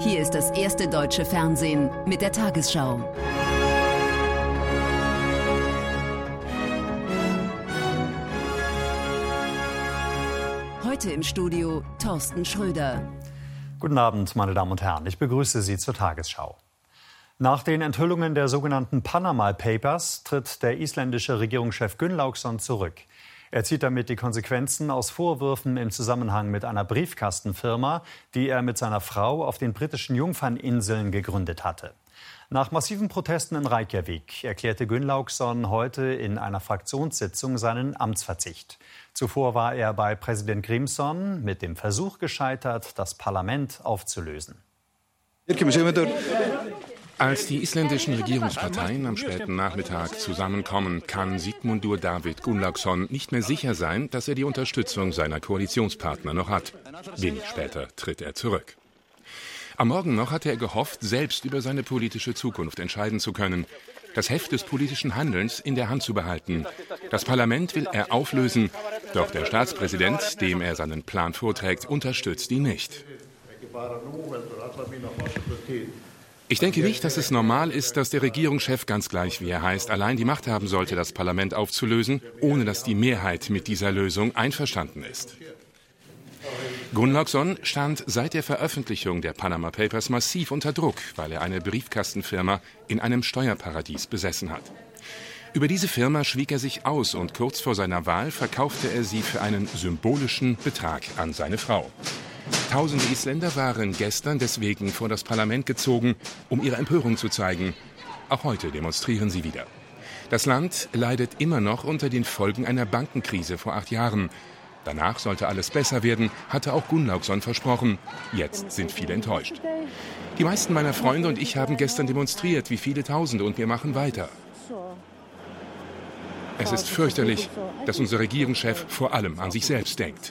Hier ist das erste deutsche Fernsehen mit der Tagesschau. Heute im Studio Thorsten Schröder. Guten Abend, meine Damen und Herren. Ich begrüße Sie zur Tagesschau. Nach den Enthüllungen der sogenannten Panama Papers tritt der isländische Regierungschef Gunnlaugsson zurück. Er zieht damit die Konsequenzen aus Vorwürfen im Zusammenhang mit einer Briefkastenfirma, die er mit seiner Frau auf den britischen Jungferninseln gegründet hatte. Nach massiven Protesten in Reykjavik erklärte Gunnlaugsson heute in einer Fraktionssitzung seinen Amtsverzicht. Zuvor war er bei Präsident Grímsson mit dem Versuch gescheitert, das Parlament aufzulösen. Als die isländischen Regierungsparteien am späten Nachmittag zusammenkommen, kann Sigmundur David Gunnlaugsson nicht mehr sicher sein, dass er die Unterstützung seiner Koalitionspartner noch hat. Wenig später tritt er zurück. Am Morgen noch hatte er gehofft, selbst über seine politische Zukunft entscheiden zu können, das Heft des politischen Handelns in der Hand zu behalten. Das Parlament will er auflösen, doch der Staatspräsident, dem er seinen Plan vorträgt, unterstützt ihn nicht. Ich denke nicht, dass es normal ist, dass der Regierungschef, ganz gleich wie er heißt, allein die Macht haben sollte, das Parlament aufzulösen, ohne dass die Mehrheit mit dieser Lösung einverstanden ist. Gunnlaugsson stand seit der Veröffentlichung der Panama Papers massiv unter Druck, weil er eine Briefkastenfirma in einem Steuerparadies besessen hat. Über diese Firma schwieg er sich aus und kurz vor seiner Wahl verkaufte er sie für einen symbolischen Betrag an seine Frau. Tausende Isländer waren gestern deswegen vor das Parlament gezogen, um ihre Empörung zu zeigen. Auch heute demonstrieren sie wieder. Das Land leidet immer noch unter den Folgen einer Bankenkrise vor 8 Jahren. Danach sollte alles besser werden, hatte auch Gunnlaugsson versprochen. Jetzt sind viele enttäuscht. Die meisten meiner Freunde und ich haben gestern demonstriert, wie viele Tausende, und wir machen weiter. Es ist fürchterlich, dass unser Regierungschef vor allem an sich selbst denkt.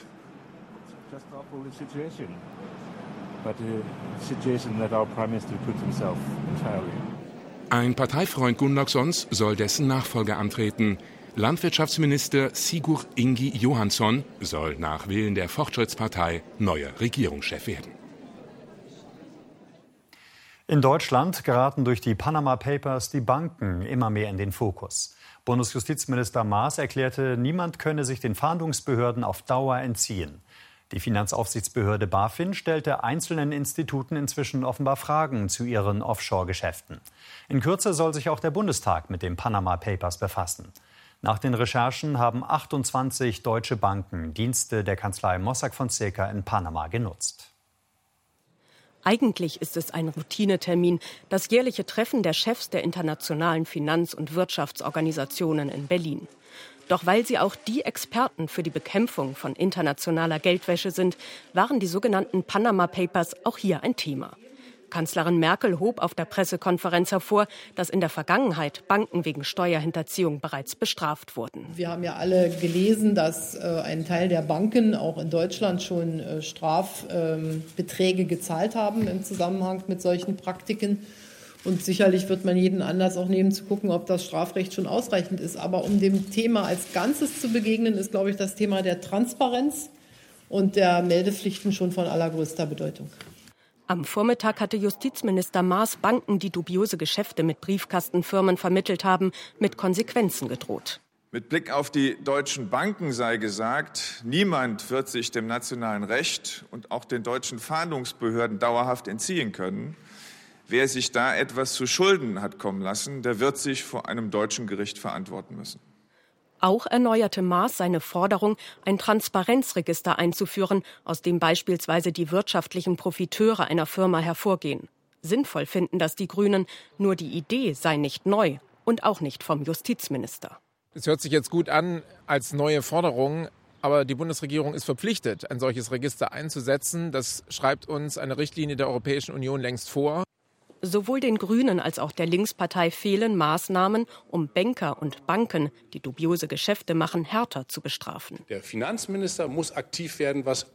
Ein Parteifreund Gunnlaugssons soll dessen Nachfolger antreten. Landwirtschaftsminister Sigurd Ingi Johansson soll nach Willen der Fortschrittspartei neuer Regierungschef werden. In Deutschland geraten durch die Panama Papers die Banken immer mehr in den Fokus. Bundesjustizminister Maas erklärte, niemand könne sich den Fahndungsbehörden auf Dauer entziehen. Die Finanzaufsichtsbehörde BaFin stellte einzelnen Instituten inzwischen offenbar Fragen zu ihren Offshore-Geschäften. In Kürze soll sich auch der Bundestag mit den Panama Papers befassen. Nach den Recherchen haben 28 deutsche Banken Dienste der Kanzlei Mossack Fonseca in Panama genutzt. Eigentlich ist es ein Routinetermin, das jährliche Treffen der Chefs der internationalen Finanz- und Wirtschaftsorganisationen in Berlin. Doch weil sie auch die Experten für die Bekämpfung von internationaler Geldwäsche sind, waren die sogenannten Panama Papers auch hier ein Thema. Kanzlerin Merkel hob auf der Pressekonferenz hervor, dass in der Vergangenheit Banken wegen Steuerhinterziehung bereits bestraft wurden. Wir haben ja alle gelesen, dass ein Teil der Banken auch in Deutschland schon Strafbeträge gezahlt haben im Zusammenhang mit solchen Praktiken. Und sicherlich wird man jeden Anlass auch nehmen, zu gucken, ob das Strafrecht schon ausreichend ist. Aber um dem Thema als Ganzes zu begegnen, ist, glaube ich, das Thema der Transparenz und der Meldepflichten schon von allergrößter Bedeutung. Am Vormittag hatte Justizminister Maas Banken, die dubiose Geschäfte mit Briefkastenfirmen vermittelt haben, mit Konsequenzen gedroht. Mit Blick auf die deutschen Banken sei gesagt, niemand wird sich dem nationalen Recht und auch den deutschen Fahndungsbehörden dauerhaft entziehen können. Wer sich da etwas zu Schulden hat kommen lassen, der wird sich vor einem deutschen Gericht verantworten müssen. Auch erneuerte Maas seine Forderung, ein Transparenzregister einzuführen, aus dem beispielsweise die wirtschaftlichen Profiteure einer Firma hervorgehen. Sinnvoll finden das die Grünen, nur die Idee sei nicht neu und auch nicht vom Justizminister. Es hört sich jetzt gut an als neue Forderung, aber die Bundesregierung ist verpflichtet, ein solches Register einzusetzen. Das schreibt uns eine Richtlinie der Europäischen Union längst vor. Sowohl den Grünen als auch der Linkspartei fehlen Maßnahmen, um Banker und Banken, die dubiose Geschäfte machen, härter zu bestrafen. Der Finanzminister muss aktiv werden, was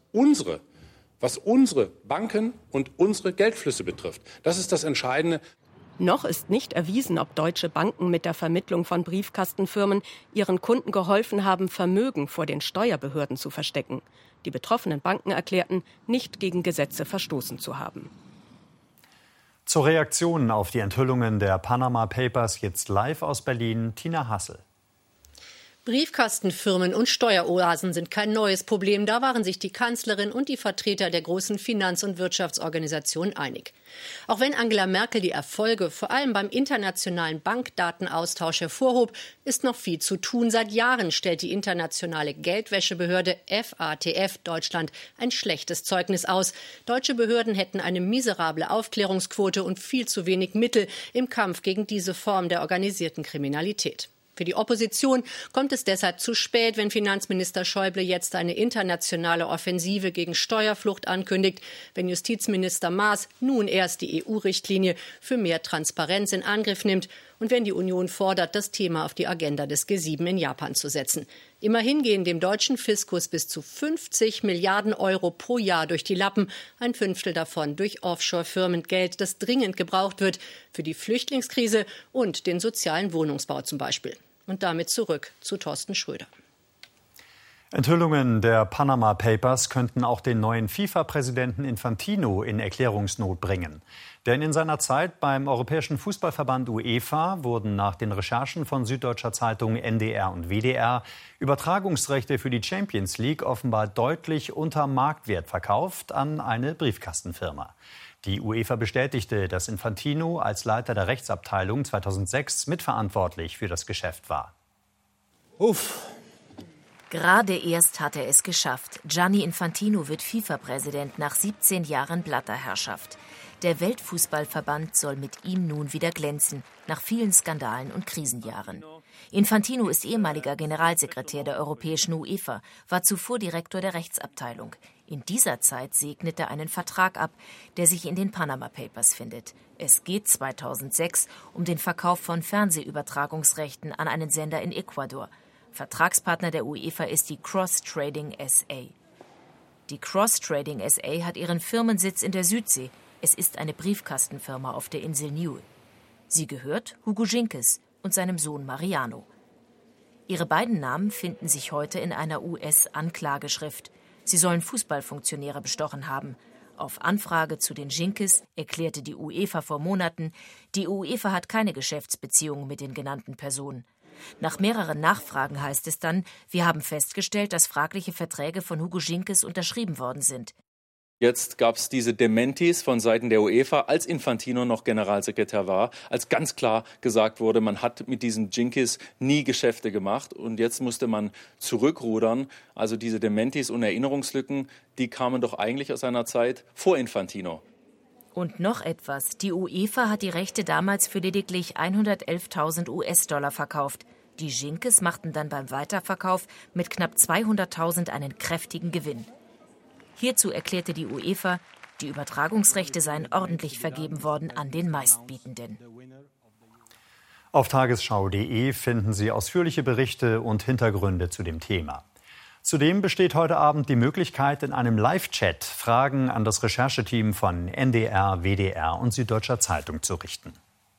unsere Banken und unsere Geldflüsse betrifft. Das ist das Entscheidende. Noch ist nicht erwiesen, ob deutsche Banken mit der Vermittlung von Briefkastenfirmen ihren Kunden geholfen haben, Vermögen vor den Steuerbehörden zu verstecken. Die betroffenen Banken erklärten, nicht gegen Gesetze verstoßen zu haben. Zur Reaktion auf die Enthüllungen der Panama Papers jetzt live aus Berlin Tina Hassel. Briefkastenfirmen und Steueroasen sind kein neues Problem. Da waren sich die Kanzlerin und die Vertreter der großen Finanz- und Wirtschaftsorganisationen einig. Auch wenn Angela Merkel die Erfolge vor allem beim internationalen Bankdatenaustausch hervorhob, ist noch viel zu tun. Seit Jahren stellt die internationale Geldwäschebehörde FATF Deutschland ein schlechtes Zeugnis aus. Deutsche Behörden hätten eine miserable Aufklärungsquote und viel zu wenig Mittel im Kampf gegen diese Form der organisierten Kriminalität. Für die Opposition kommt es deshalb zu spät, wenn Finanzminister Schäuble jetzt eine internationale Offensive gegen Steuerflucht ankündigt, wenn Justizminister Maas nun erst die EU-Richtlinie für mehr Transparenz in Angriff nimmt und wenn die Union fordert, das Thema auf die Agenda des G7 in Japan zu setzen. Immerhin gehen dem deutschen Fiskus bis zu 50 Milliarden Euro pro Jahr durch die Lappen, ein Fünftel davon durch Offshore-Firmen, Geld, das dringend gebraucht wird für die Flüchtlingskrise und den sozialen Wohnungsbau zum Beispiel. Und damit zurück zu Thorsten Schröder. Enthüllungen der Panama Papers könnten auch den neuen FIFA-Präsidenten Infantino in Erklärungsnot bringen. Denn in seiner Zeit beim Europäischen Fußballverband UEFA wurden nach den Recherchen von Süddeutscher Zeitung, NDR und WDR Übertragungsrechte für die Champions League offenbar deutlich unter Marktwert verkauft an eine Briefkastenfirma. Die UEFA bestätigte, dass Infantino als Leiter der Rechtsabteilung 2006 mitverantwortlich für das Geschäft war. Gerade erst hat er es geschafft. Gianni Infantino wird FIFA-Präsident nach 17 Jahren Blatterherrschaft. Der Weltfußballverband soll mit ihm nun wieder glänzen, nach vielen Skandalen und Krisenjahren. Infantino ist ehemaliger Generalsekretär der Europäischen UEFA, war zuvor Direktor der Rechtsabteilung. In dieser Zeit segnete er einen Vertrag ab, der sich in den Panama Papers findet. Es geht 2006 um den Verkauf von Fernsehübertragungsrechten an einen Sender in Ecuador. Vertragspartner der UEFA ist die Cross Trading SA. Die Cross Trading SA hat ihren Firmensitz in der Südsee. Es ist eine Briefkastenfirma auf der Insel Niue. Sie gehört Hugo Ginkes und seinem Sohn Mariano. Ihre beiden Namen finden sich heute in einer US-Anklageschrift. Sie sollen Fußballfunktionäre bestochen haben. Auf Anfrage zu den Ginkes erklärte die UEFA vor Monaten, die UEFA hat keine Geschäftsbeziehungen mit den genannten Personen. Nach mehreren Nachfragen heißt es dann, wir haben festgestellt, dass fragliche Verträge von Hugo Ginkes unterschrieben worden sind. Jetzt gab es diese Dementis von Seiten der UEFA, als Infantino noch Generalsekretär war, als ganz klar gesagt wurde, man hat mit diesen Ginkis nie Geschäfte gemacht und jetzt musste man zurückrudern. Also diese Dementis und Erinnerungslücken, die kamen doch eigentlich aus einer Zeit vor Infantino. Und noch etwas, die UEFA hat die Rechte damals für lediglich 111.000 US-Dollar verkauft. Die Ginkes machten dann beim Weiterverkauf mit knapp 200.000 einen kräftigen Gewinn. Hierzu erklärte die UEFA, die Übertragungsrechte seien ordentlich vergeben worden an den Meistbietenden. Auf tagesschau.de finden Sie ausführliche Berichte und Hintergründe zu dem Thema. Zudem besteht heute Abend die Möglichkeit, in einem Live-Chat Fragen an das Rechercheteam von NDR, WDR und Süddeutscher Zeitung zu richten.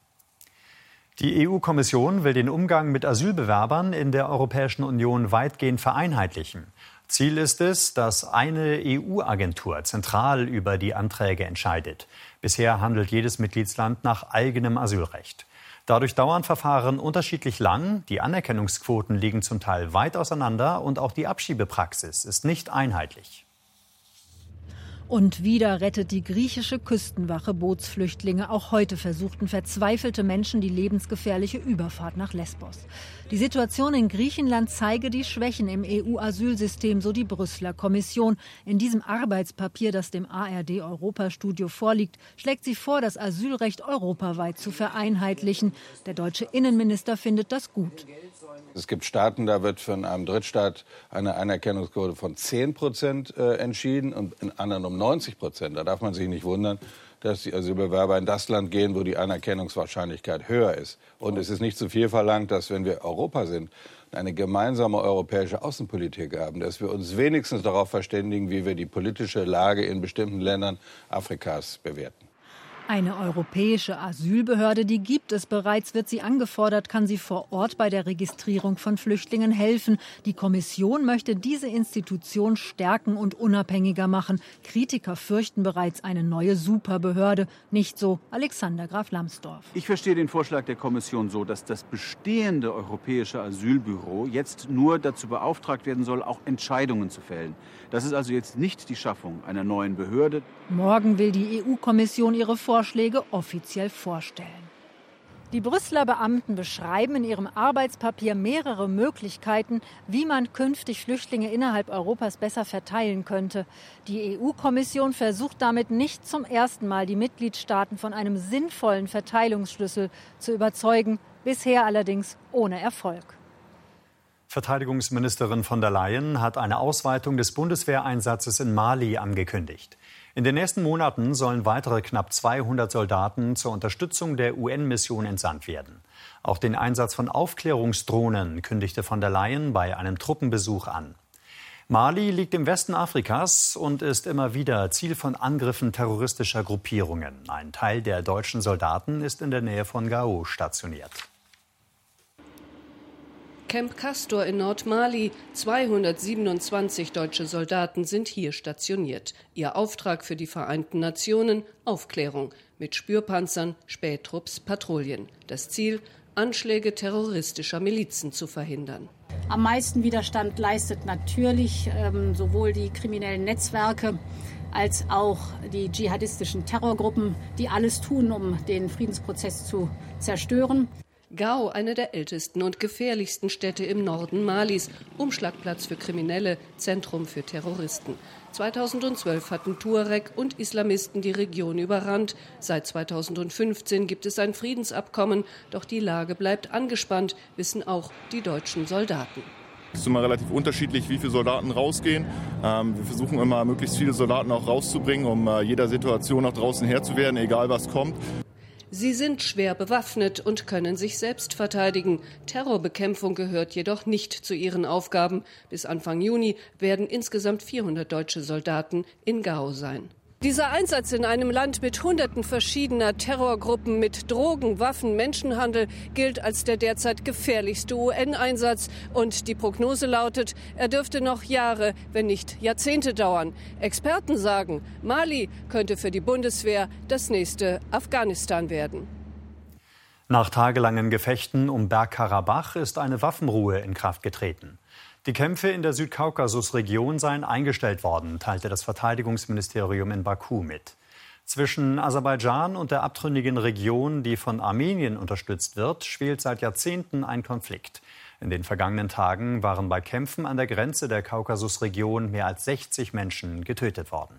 Die EU-Kommission will den Umgang mit Asylbewerbern in der Europäischen Union weitgehend vereinheitlichen. Ziel ist es, dass eine EU-Agentur zentral über die Anträge entscheidet. Bisher handelt jedes Mitgliedsland nach eigenem Asylrecht. Dadurch dauern Verfahren unterschiedlich lang, die Anerkennungsquoten liegen zum Teil weit auseinander und auch die Abschiebepraxis ist nicht einheitlich. Und wieder rettet die griechische Küstenwache Bootsflüchtlinge. Auch heute versuchten verzweifelte Menschen die lebensgefährliche Überfahrt nach Lesbos. Die Situation in Griechenland zeige die Schwächen im EU-Asylsystem, so die Brüsseler Kommission. In diesem Arbeitspapier, das dem ARD-Europastudio vorliegt, schlägt sie vor, das Asylrecht europaweit zu vereinheitlichen. Der deutsche Innenminister findet das gut. Es gibt Staaten, da wird von einem Drittstaat eine Anerkennungsquote von 10% entschieden und in anderen um 90%. Da darf man sich nicht wundern, dass die Asylbewerber in das Land gehen, wo die Anerkennungswahrscheinlichkeit höher ist. Und es ist nicht zu viel verlangt, dass, wenn wir Europa sind, eine gemeinsame europäische Außenpolitik haben, dass wir uns wenigstens darauf verständigen, wie wir die politische Lage in bestimmten Ländern Afrikas bewerten. Eine europäische Asylbehörde, die gibt es bereits, wird sie angefordert, kann sie vor Ort bei der Registrierung von Flüchtlingen helfen. Die Kommission möchte diese Institution stärken und unabhängiger machen. Kritiker fürchten bereits eine neue Superbehörde. Nicht so Alexander Graf Lambsdorff. Ich verstehe den Vorschlag der Kommission so, dass das bestehende Europäische Asylbüro jetzt nur dazu beauftragt werden soll, auch Entscheidungen zu fällen. Das ist also jetzt nicht die Schaffung einer neuen Behörde. Morgen will die EU-Kommission ihre Vorschläge offiziell vorstellen. Die Brüsseler Beamten beschreiben in ihrem Arbeitspapier mehrere Möglichkeiten, wie man künftig Flüchtlinge innerhalb Europas besser verteilen könnte. Die EU-Kommission versucht damit nicht zum ersten Mal, die Mitgliedstaaten von einem sinnvollen Verteilungsschlüssel zu überzeugen, bisher allerdings ohne Erfolg. Verteidigungsministerin von der Leyen hat eine Ausweitung des Bundeswehreinsatzes in Mali angekündigt. In den nächsten Monaten sollen weitere knapp 200 Soldaten zur Unterstützung der UN-Mission entsandt werden. Auch den Einsatz von Aufklärungsdrohnen kündigte von der Leyen bei einem Truppenbesuch an. Mali liegt im Westen Afrikas und ist immer wieder Ziel von Angriffen terroristischer Gruppierungen. Ein Teil der deutschen Soldaten ist in der Nähe von Gao stationiert. Camp Castor in Nordmali. 227 deutsche Soldaten sind hier stationiert. Ihr Auftrag für die Vereinten Nationen: Aufklärung mit Spürpanzern, Spähtrupps, Patrouillen. Das Ziel: Anschläge terroristischer Milizen zu verhindern. Am meisten Widerstand leistet natürlich sowohl die kriminellen Netzwerke als auch die dschihadistischen Terrorgruppen, die alles tun, um den Friedensprozess zu zerstören. Gao, eine der ältesten und gefährlichsten Städte im Norden Malis, Umschlagplatz für Kriminelle, Zentrum für Terroristen. 2012 hatten Tuareg und Islamisten die Region überrannt. Seit 2015 gibt es ein Friedensabkommen, doch die Lage bleibt angespannt, wissen auch die deutschen Soldaten. Es ist immer relativ unterschiedlich, wie viele Soldaten rausgehen. Wir versuchen immer, möglichst viele Soldaten auch rauszubringen, um jeder Situation nach draußen Herr zu werden, egal was kommt. Sie sind schwer bewaffnet und können sich selbst verteidigen. Terrorbekämpfung gehört jedoch nicht zu ihren Aufgaben. Bis Anfang Juni werden insgesamt 400 deutsche Soldaten in Gao sein. Dieser Einsatz in einem Land mit Hunderten verschiedener Terrorgruppen, mit Drogen, Waffen, Menschenhandel, gilt als der derzeit gefährlichste UN-Einsatz. Und die Prognose lautet, er dürfte noch Jahre, wenn nicht Jahrzehnte dauern. Experten sagen, Mali könnte für die Bundeswehr das nächste Afghanistan werden. Nach tagelangen Gefechten um Bergkarabach ist eine Waffenruhe in Kraft getreten. Die Kämpfe in der Südkaukasus-Region seien eingestellt worden, teilte das Verteidigungsministerium in Baku mit. Zwischen Aserbaidschan und der abtrünnigen Region, die von Armenien unterstützt wird, schwelt seit Jahrzehnten ein Konflikt. In den vergangenen Tagen waren bei Kämpfen an der Grenze der Kaukasusregion mehr als 60 Menschen getötet worden.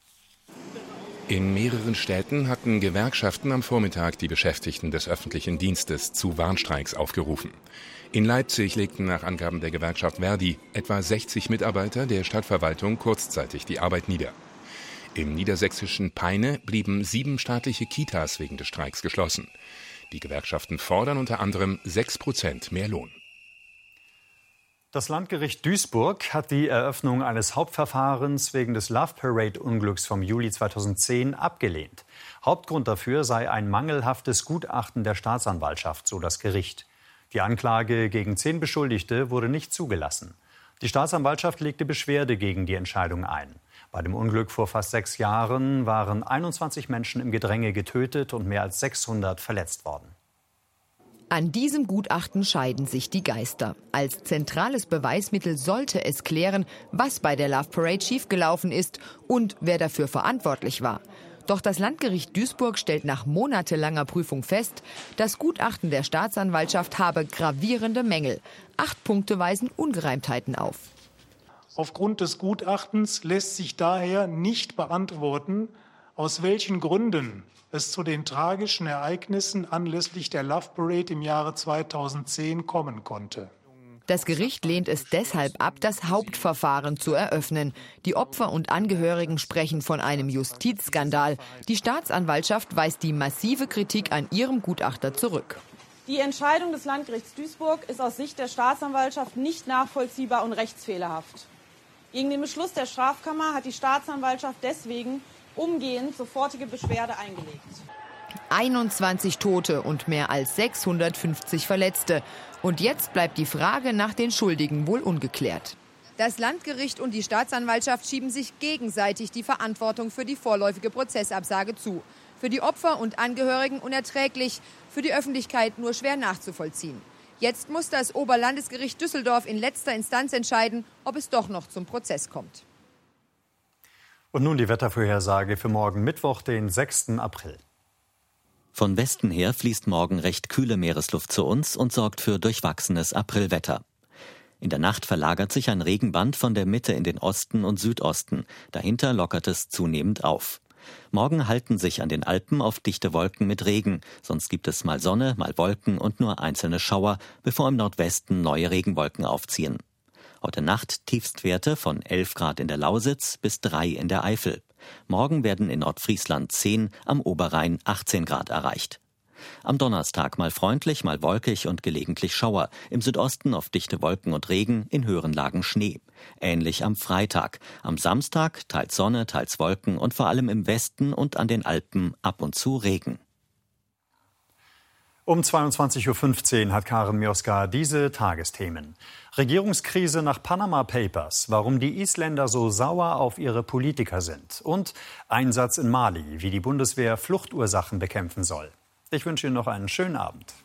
In mehreren Städten hatten Gewerkschaften am Vormittag die Beschäftigten des öffentlichen Dienstes zu Warnstreiks aufgerufen. In Leipzig legten nach Angaben der Gewerkschaft Verdi etwa 60 Mitarbeiter der Stadtverwaltung kurzzeitig die Arbeit nieder. Im niedersächsischen Peine blieben 7 staatliche Kitas wegen des Streiks geschlossen. Die Gewerkschaften fordern unter anderem 6% mehr Lohn. Das Landgericht Duisburg hat die Eröffnung eines Hauptverfahrens wegen des Love Parade-Unglücks vom Juli 2010 abgelehnt. Hauptgrund dafür sei ein mangelhaftes Gutachten der Staatsanwaltschaft, so das Gericht. Die Anklage gegen 10 Beschuldigte wurde nicht zugelassen. Die Staatsanwaltschaft legte Beschwerde gegen die Entscheidung ein. Bei dem Unglück vor fast 6 Jahren waren 21 Menschen im Gedränge getötet und mehr als 600 verletzt worden. An diesem Gutachten scheiden sich die Geister. Als zentrales Beweismittel sollte es klären, was bei der Love Parade schiefgelaufen ist und wer dafür verantwortlich war. Doch das Landgericht Duisburg stellt nach monatelanger Prüfung fest, das Gutachten der Staatsanwaltschaft habe gravierende Mängel. 8 Punkte weisen Ungereimtheiten auf. Aufgrund des Gutachtens lässt sich daher nicht beantworten, aus welchen Gründen es zu den tragischen Ereignissen anlässlich der Love Parade im Jahre 2010 kommen konnte. Das Gericht lehnt es deshalb ab, das Hauptverfahren zu eröffnen. Die Opfer und Angehörigen sprechen von einem Justizskandal. Die Staatsanwaltschaft weist die massive Kritik an ihrem Gutachter zurück. Die Entscheidung des Landgerichts Duisburg ist aus Sicht der Staatsanwaltschaft nicht nachvollziehbar und rechtsfehlerhaft. Gegen den Beschluss der Strafkammer hat die Staatsanwaltschaft deswegen umgehend sofortige Beschwerde eingelegt. 21 Tote und mehr als 650 Verletzte. Und jetzt bleibt die Frage nach den Schuldigen wohl ungeklärt. Das Landgericht und die Staatsanwaltschaft schieben sich gegenseitig die Verantwortung für die vorläufige Prozessabsage zu. Für die Opfer und Angehörigen unerträglich, für die Öffentlichkeit nur schwer nachzuvollziehen. Jetzt muss das Oberlandesgericht Düsseldorf in letzter Instanz entscheiden, ob es doch noch zum Prozess kommt. Und nun die Wettervorhersage für morgen Mittwoch, den 6. April. Von Westen her fließt morgen recht kühle Meeresluft zu uns und sorgt für durchwachsenes Aprilwetter. In der Nacht verlagert sich ein Regenband von der Mitte in den Osten und Südosten. Dahinter lockert es zunehmend auf. Morgen halten sich an den Alpen oft dichte Wolken mit Regen. Sonst gibt es mal Sonne, mal Wolken und nur einzelne Schauer, bevor im Nordwesten neue Regenwolken aufziehen. Heute Nacht Tiefstwerte von 11 Grad in der Lausitz bis 3 in der Eifel. Morgen werden in Nordfriesland 10, am Oberrhein 18 Grad erreicht. Am Donnerstag mal freundlich, mal wolkig und gelegentlich Schauer. Im Südosten oft dichte Wolken und Regen, in höheren Lagen Schnee. Ähnlich am Freitag. Am Samstag teils Sonne, teils Wolken und vor allem im Westen und an den Alpen ab und zu Regen. Um 22.15 Uhr hat Karen Mioska diese Tagesthemen. Regierungskrise nach Panama Papers, warum die Isländer so sauer auf ihre Politiker sind. Und Einsatz in Mali, wie die Bundeswehr Fluchtursachen bekämpfen soll. Ich wünsche Ihnen noch einen schönen Abend.